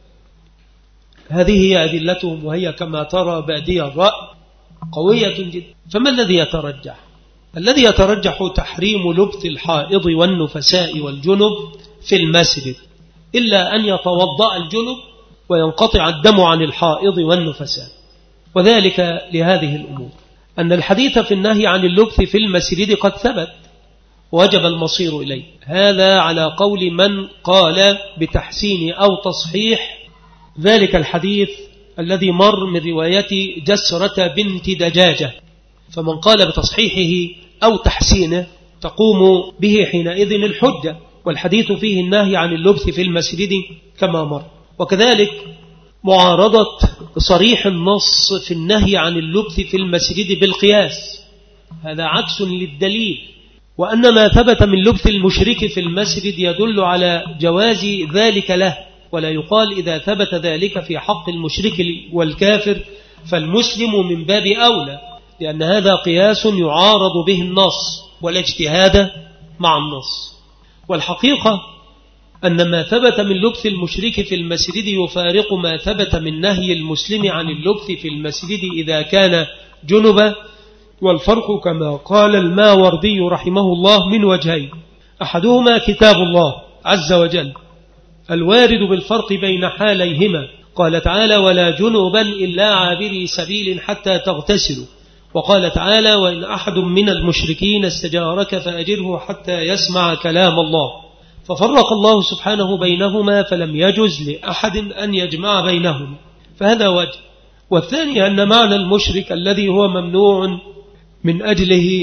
هذه هي أدلتهم، وهي كما ترى بادية الرأي قوية جدا. فما الذي يترجح؟ الذي يترجح تحريم لبث الحائض والنفساء والجنب في المسجد، إلا أن يتوضأ الجنب وينقطع الدم عن الحائض والنفساء. وذلك لهذه الأمور: أن الحديث في النهي عن اللبث في المسجد قد ثبت وجب المصير إليه. هذا على قول من قال بتحسين أو تصحيح ذلك الحديث الذي مر من رواية جسرة بنت دجاجة، فمن قال بتصحيحه أو تحسينه تقوم به حينئذ الحجة، والحديث فيه النهي عن اللبث في المسجد كما مر. وكذلك معارضة صريح النص في النهي عن اللبث في المسجد بالقياس، هذا عكس للدليل. وأن ما ثبت من لبث المشرك في المسجد يدل على جواز ذلك له، ولا يقال إذا ثبت ذلك في حق المشرك والكافر فالمسلم من باب أولى، لأن هذا قياس يعارض به النص ولا اجتهاد مع النص. والحقيقة أن ما ثبت من لبث المشرك في المسجد يفارق ما ثبت من نهي المسلم عن اللبث في المسجد إذا كان جنبا، والفرق كما قال الماوردي رحمه الله من وجهين: أحدهما كتاب الله عز وجل الوارد بالفرق بين حاليهما، قال تعالى: ولا جنبا إلا عابري سبيل حتى تغتسلوا، وقال تعالى: وإن أحد من المشركين استجارك فأجره حتى يسمع كلام الله. ففرق الله سبحانه بينهما فلم يجز لأحد أن يجمع بينهما، فهذا وجه. والثاني أن معنى المشرك الذي هو ممنوع من أجله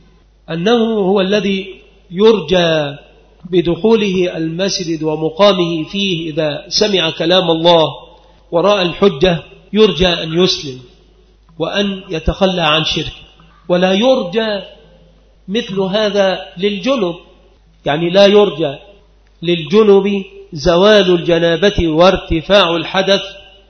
أنه هو الذي يرجى بدخوله المسجد ومقامه فيه إذا سمع كلام الله ورأى الحجة يرجى أن يسلم وأن يتخلى عن شرك، ولا يرجى مثل هذا للجنب. يعني لا يرجى للجنب زوال الجنابة وارتفاع الحدث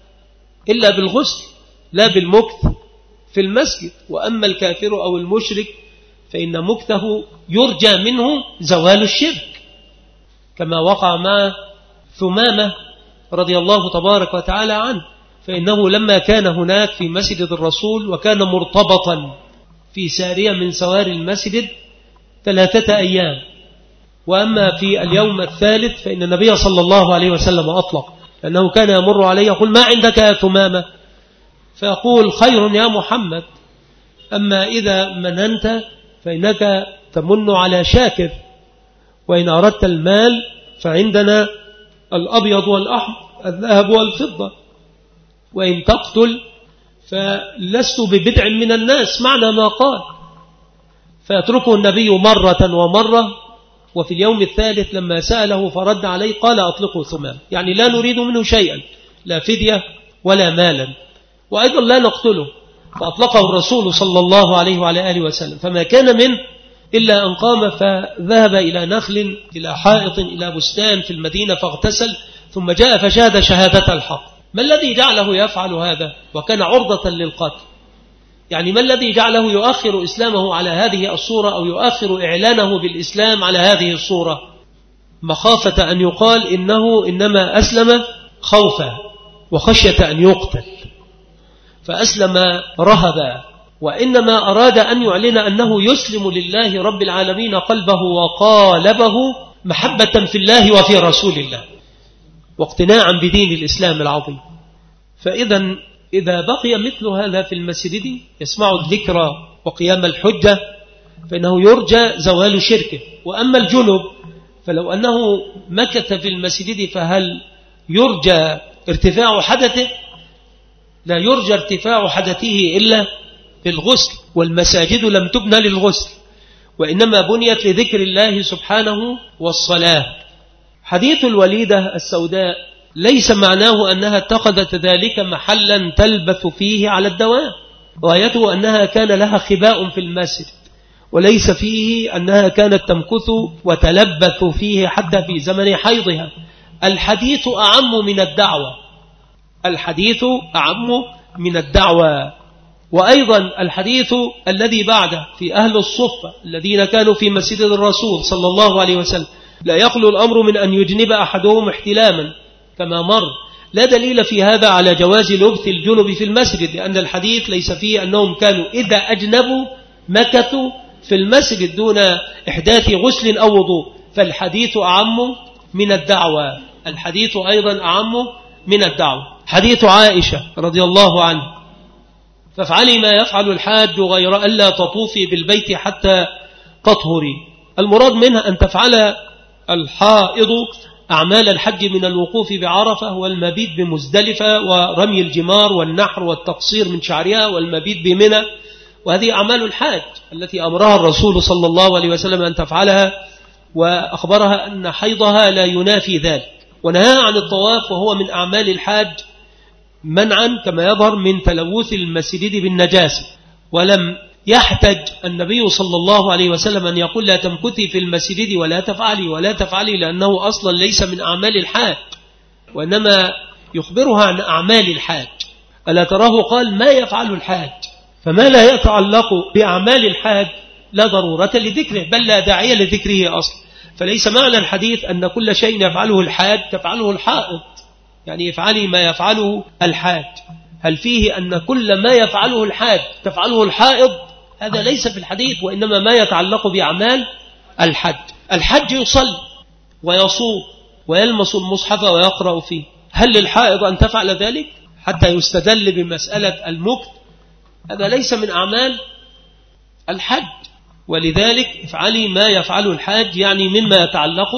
إلا بالغسل لا بالمكث في المسجد. وأما الكافر أو المشرك فإن مكثه يرجى منه زوال الشرك، كما وقع مع ثمامة رضي الله تبارك وتعالى عنه، فإنه لما كان هناك في مسجد الرسول وكان مرتبطا في سارية من سوار المسجد ثلاثة أيام، وأما في اليوم الثالث فإن النبي صلى الله عليه وسلم أطلق، لأنه كان يمر عليه يقول: ما عندك يا ثمامة؟ فيقول: خير يا محمد، أما إذا مننت فإنك تمن على شاكر، وإن أردت المال فعندنا الأبيض والأحمر الذهب والفضة، وإن تقتل فلست ببدع من الناس، معنى ما قال. فيتركه النبي مرة ومرة، وفي اليوم الثالث لما سأله فرد عليه قال: أطلقوا ثمام، يعني لا نريد منه شيئا، لا فدية ولا مالا، وأيضا لا نقتله. فأطلقه الرسول صلى الله عليه وعلى آله وسلم، فما كان منه إلا أن قام فذهب إلى نخل إلى حائط إلى بستان في المدينة فاغتسل، ثم جاء فشهد شهادة الحق. ما الذي جعله يفعل هذا وكان عرضة للقتل؟ يعني ما الذي جعله يؤخر إسلامه على هذه الصورة أو يؤخر إعلانه بالإسلام على هذه الصورة؟ مخافة أن يقال إنه إنما أسلم خوفا وخشية أن يقتل فأسلم رهبا، وإنما أراد أن يعلن أنه يسلم لله رب العالمين قلبه وقالبه محبة في الله وفي رسول الله واقتناعا بدين الإسلام العظيم. فإذا إذا بقي مثل هذا في المسجد يسمع الذكر وقيام الحجة فإنه يرجى زوال شركه. وأما الجنب فلو أنه مكث في المسجد فهل يرجى ارتفاع حدثه؟ لا يرجى ارتفاع حدثه إلا بالغسل، والمساجد لم تبنى للغسل وإنما بنيت لذكر الله سبحانه والصلاة. حديث الوليدة السوداء ليس معناه أنها اتخذت ذلك محلا تلبث فيه على الدوام، غايته أنها كان لها خباء في المسجد، وليس فيه أنها كانت تمكث وتلبث فيه حتى في زمن حيضها. الحديث أعم من الدعوة، الحديث أعم من الدعوة. وأيضا الحديث الذي بعده في أهل الصفة الذين كانوا في مسجد الرسول صلى الله عليه وسلم لا يخلو الأمر من أن يجنب أحدهم احتلاما كما مر. لا دليل في هذا على جواز لبث الجنب في المسجد، لأن الحديث ليس فيه أنهم كانوا إذا أجنبوا مكثوا في المسجد دون إحداث غسل أو وضوء. فالحديث أعم من الدعوة، الحديث أيضا أعم من الدعوة. حديث عائشة رضي الله عنه فافعلي ما يفعل الحاج غير ألا تطوفي بالبيت حتى تطهري. المراد منها أن تفعل الحائض أعمال الحج من الوقوف بعرفة والمبيت بمزدلفة ورمي الجمار والنحر والتقصير من شعرها والمبيت بمنى، وهذه أعمال الحاج التي أمرها الرسول صلى الله عليه وسلم أن تفعلها، وأخبرها أن حيضها لا ينافي ذلك، ونهى عن الطواف وهو من أعمال الحاج منعا كما يظهر من تلوث المسجد بالنجاسة. ولم يحتج النبي صلى الله عليه وسلم أن يقول لا تمكثي في المسجد ولا تفعلي ولا تفعلي، لأنه أصلا ليس من أعمال الحاج، وإنما يخبرها عن أعمال الحاج. ألا تراه قال ما يفعل الحاج، فما لا يتعلق بأعمال الحاج لا ضرورة لذكره، بل لا داعي لذكره أصلا. فليس معنى الحديث أن كل شيء يفعله الحاج تفعله الحائض، يعني افعلي ما يفعله الحاج. هل فيه أن كل ما يفعله الحاج تفعله الحائض؟ هذا ليس في الحديث، وإنما ما يتعلق بأعمال الحج. الحج يصلي ويصوم ويلمس المصحف ويقرأ فيه. هل للحائض أن تفعل ذلك حتى يستدل بمسألة المكت؟ هذا ليس من أعمال الحج. ولذلك افعلي ما يفعله الحاج يعني مما يتعلق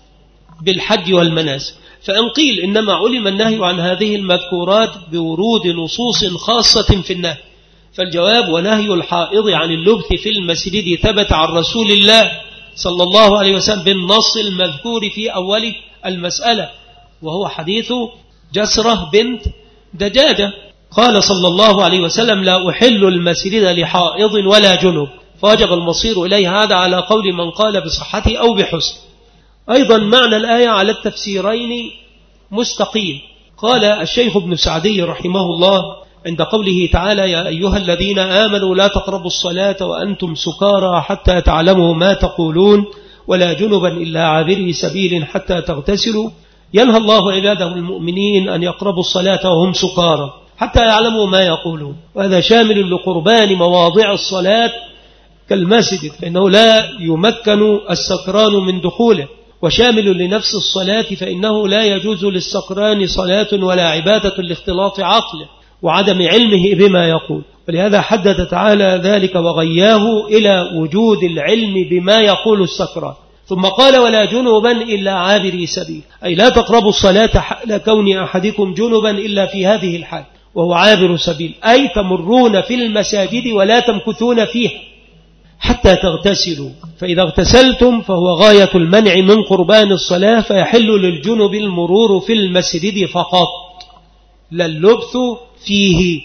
بالحج والمناسك. فإن قيل إنما علم النهي عن هذه المذكورات بورود نصوص خاصة في النهي، فالجواب ونهي الحائض عن اللبث في المسجد ثبت عن رسول الله صلى الله عليه وسلم بالنص المذكور في أول المسألة، وهو حديث جسرة بنت دجاجة. قال صلى الله عليه وسلم لا أحل المسجد لحائض ولا جنب، فوجب المصير إليه، هذا على قول من قال بصحته أو بحسن. أيضا معنى الآية على التفسيرين مستقيم. قال الشيخ ابن سعدي رحمه الله عند قوله تعالى يا أيها الذين آمنوا لا تقربوا الصلاة وأنتم سكارى حتى تعلموا ما تقولون ولا جنبا إلا عابري سبيل حتى تغتسلوا، ينهى الله عباده المؤمنين أن يقربوا الصلاة وهم سكارى حتى يعلموا ما يقولون، وهذا شامل لقربان مواضع الصلاة كالمسجد فإنه لا يمكن السكران من دخوله، وشامل لنفس الصلاة فإنه لا يجوز للسكران صلاة ولا عبادة لاختلاط عقله وعدم علمه بما يقول، ولهذا حدد تعالى ذلك وغياه إلى وجود العلم بما يقول السكران. ثم قال ولا جنوبا إلا عابري سبيل، أي لا تقربوا الصلاة حال كون أحدكم جنبا إلا في هذه الحال وهو عابر سبيل، أي تمرون في المساجد ولا تمكثون فيها حتى تغتسلوا، فإذا اغتسلتم فهو غاية المنع من قربان الصلاة، فيحل للجنب المرور في المسجد فقط لا اللبث فيه.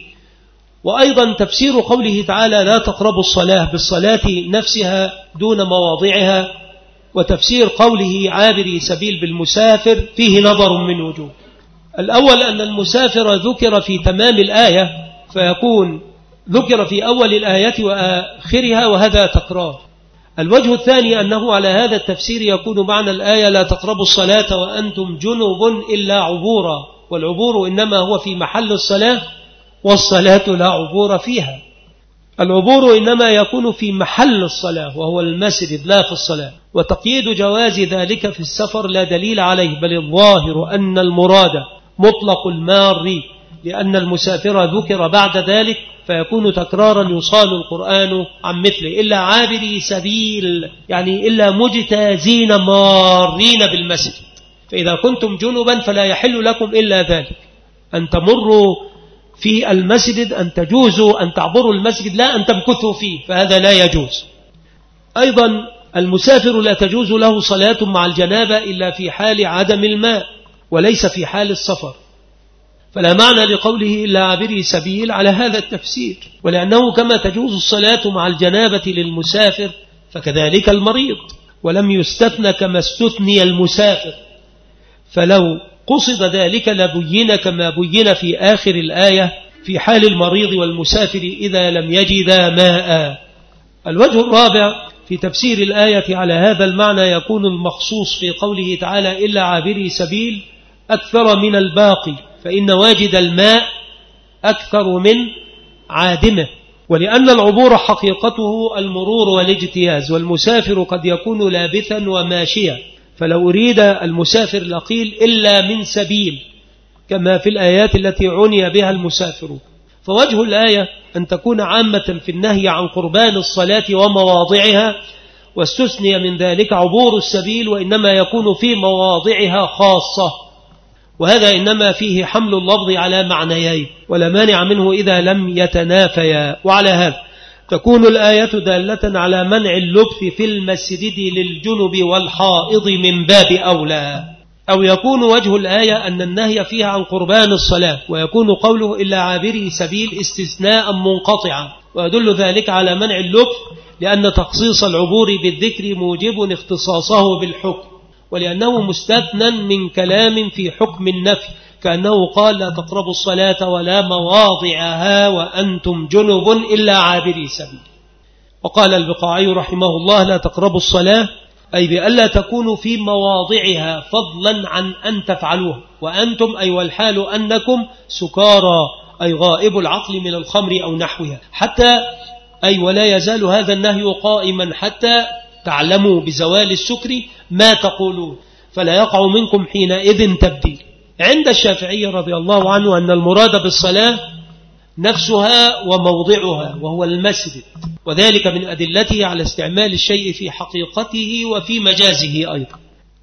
وأيضا تفسير قوله تعالى لا تقربوا الصلاة بالصلاة نفسها دون مواضعها، وتفسير قوله عابري سبيل بالمسافر فيه نظر من وجوه. الأول أن المسافر ذكر في تمام الآية فيكون ذكر في أول الآية وآخرها وهذا تكرار. الوجه الثاني أنه على هذا التفسير يكون معنى الآية لا تقربوا الصلاة وأنتم جنب إلا عبورا، والعبور إنما هو في محل الصلاة، والصلاة لا عبور فيها. العبور إنما يكون في محل الصلاة وهو المسجد لا في الصلاة، وتقييد جواز ذلك في السفر لا دليل عليه، بل الظاهر أن المراد مطلق المار، لأن المسافر ذكر بعد ذلك فيكون تكرارا يصال القرآن عن مثله، إلا عابري سبيل، يعني إلا مجتازين مارين بالمسجد. فإذا كنتم جنبا فلا يحل لكم إلا ذلك، أن تمروا في المسجد، أن تجوزوا أن تعبروا المسجد، لا أن تمكثوا فيه، فهذا لا يجوز. أيضا المسافر لا تجوز له صلاة مع الجنابة إلا في حال عدم الماء وليس في حال السفر، فلا معنى لقوله إلا عابري سبيل على هذا التفسير، ولأنه كما تجوز الصلاة مع الجنابة للمسافر فكذلك المريض، ولم يستثنى كما استثني المسافر، فلو قصد ذلك لبين كما بين في آخر الآية في حال المريض والمسافر إذا لم يجدا ماء. الوجه الرابع في تفسير الآية على هذا المعنى يكون المخصوص في قوله تعالى إلا عابري سبيل أكثر من الباقي، فإن واجد الماء أكثر من عادمه، ولأن العبور حقيقته المرور والاجتياز، والمسافر قد يكون لابثا وماشيا، فلو أريد المسافر لقيل إلا من سبيل كما في الآيات التي عني بها المسافر. فوجه الآية أن تكون عامة في النهي عن قربان الصلاة ومواضعها، واستثني من ذلك عبور السبيل، وإنما يكون في مواضعها خاصة، وهذا إنما فيه حمل اللفظ على معنيين ولا مانع منه إذا لم يتنافيا. وعلى هذا تكون الآية دالة على منع اللبث في المسجد للجنب والحائض من باب أولى، أو يكون وجه الآية أن النهي فيها عن قربان الصلاة، ويكون قوله إلا عابري سبيل استثناء منقطعا، ويدل ذلك على منع اللبث لأن تخصيص العبور بالذكر موجب اختصاصه بالحكم، ولأنه مستثنى من كلام في حكم النفي، كأنه قال لا تقربوا الصلاة ولا مواضعها وأنتم جنب إلا عابري سبيل. وقال البقاعي رحمه الله لا تقربوا الصلاة أي بألا تكونوا في مواضعها فضلا عن أن تفعلوها، وأنتم أي والحال أنكم سكارى أي غائب العقل من الخمر أو نحوها، حتى أي ولا يزال هذا النهي قائما حتى تعلموا بزوال السكر ما تقولون، فلا يقع منكم حينئذ تبديل. عند الشافعي رضي الله عنه أن المراد بالصلاة نفسها وموضعها وهو المسجد، وذلك من أدلته على استعمال الشيء في حقيقته وفي مجازه أيضا.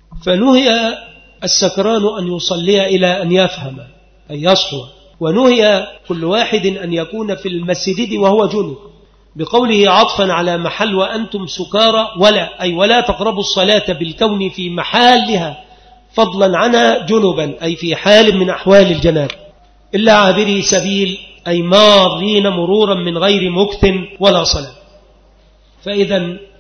فنهي السكران أن يصلي إلى أن يفهم أي يصحو، ونهي كل واحد أن يكون في المسجد وهو جنب، بقوله عطفا على محل وأنتم سكارى ولا أي ولا تقربوا الصلاة بالكون في محلها فضلا عنها جنبا أي في حال من أحوال الجناب، إلا عابري سبيل أي مارين مرورا من غير مكث ولا صلاة. فإذا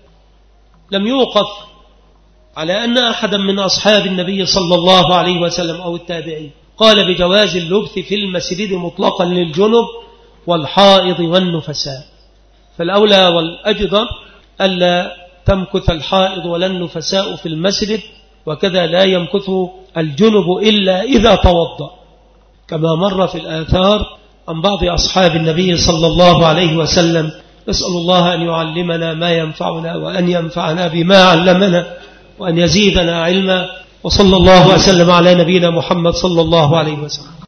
لم يوقف على أن أحدا من أصحاب النبي صلى الله عليه وسلم أو التابعين قال بجواز اللبث في المسجد مطلقا للجنب والحائض والنفساء، فالأولى والأجدر ألا تمكث الحائض ولا النفساء في المسجد، وكذا لا يمكث الجنب إلا إذا توضأ، كما مر في الآثار عن بعض أصحاب النبي صلى الله عليه وسلم. نسأل الله أن يعلمنا ما ينفعنا وأن ينفعنا بما علمنا وأن يزيدنا علما، وصلى الله وسلم على نبينا محمد صلى الله عليه وسلم.